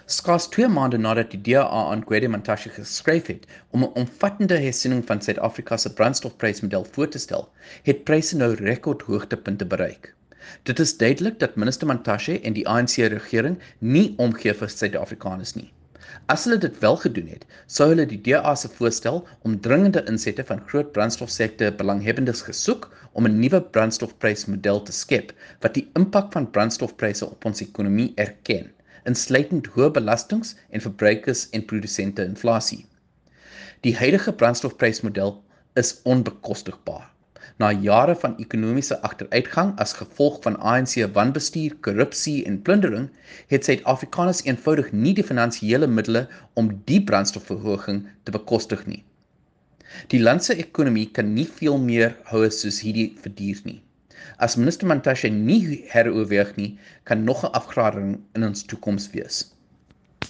Skaars 2 maande nadat die DA aan Gwede Mantashe geskryf het om 'n omvattende hersiening van Suid-Afrika se brandstofprysmodel voor te stel, het pryse nou rekordhoogtepunte bereik. Dit is duidelik dat minister Mantashe en die ANC-regering nie omgee vir Suid-Afrikaners nie. As hulle dit wel gedoen het, sou hulle die DA se voorstel om dringende insette van groot brandstofsektor belanghebbendes gesoek om 'n nuwe brandstofprysmodel te skep wat die impak van brandstofpryse op ons ekonomie erken, insluitend hoë belastings en verbruikers- en produsente inflasie. Die huidige brandstofprysmodel is onbekostigbaar. Na jare van ekonomiese agteruitgang as gevolg van ANC wanbestuur, korrupsie en plundering, het Suid-Afrikaners eenvoudig nie die finansiële middele om die brandstofverhoging te bekostig nie. Die land se ekonomie kan nie veel meer hou soos hierdie verduur nie. As minister Mantashe nie heroorweeg nie, kan nog 'n afgradering in ons toekoms wees.